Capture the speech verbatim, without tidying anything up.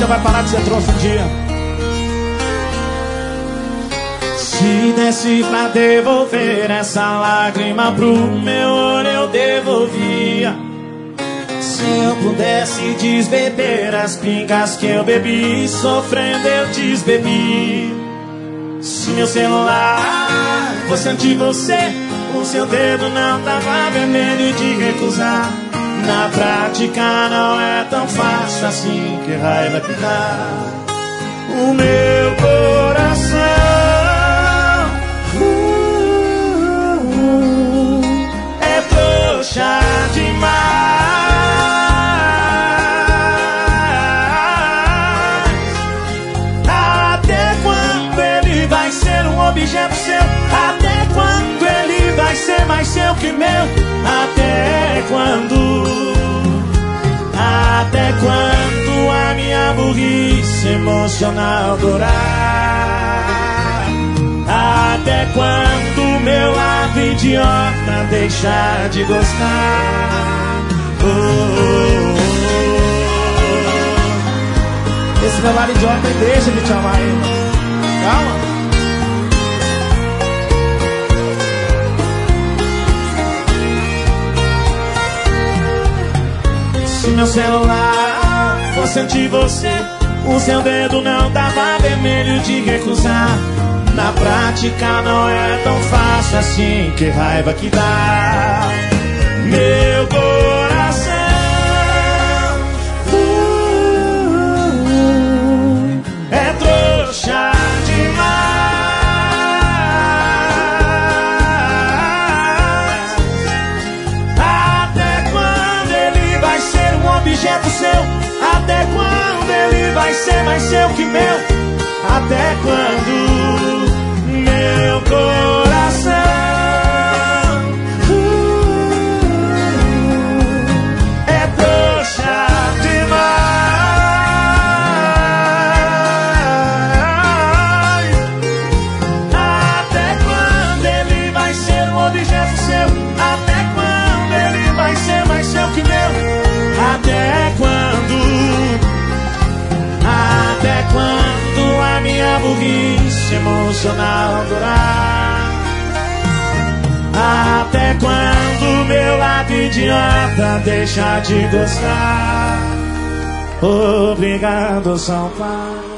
Você vai parar de ser trouxa um dia. Se desse pra devolver essa lágrima pro meu olho, eu devolvia. Se eu pudesse desbeber as pingas que eu bebi, sofrendo eu desbebi. Se meu celular fosse ante você, o seu dedo não tava vermelho de recusar. Na prática não é tão fácil assim, que raiva que dá. O meu coração uh, uh, é trouxa demais. Até quando ele vai ser um objeto seu? Até quando ele vai ser mais seu que meu? Até quando? Até quando a minha burrice emocional durar? Até quando meu lado idiota deixar de gostar? Oh, oh, oh. Esse meu lado idiota deixa de te amar ainda. Calma. Se meu celular fosse ante você, o seu dedo não tava vermelho de recusar. Na prática não é tão fácil assim, que raiva que dá. Meu coração uh, uh, é trouxa demais. Até quando ele vai ser um objeto seu? Até quando ele vai ser mais seu que meu? Até quando? Meu coração uh, é trouxa demais. Até quando ele vai ser um objeto seu? Até quando ele vai ser mais seu que meu? Até quando? Até quando a minha burrice emocional durar? Até quando meu lado idiota deixar de gostar? Obrigado, São Paulo.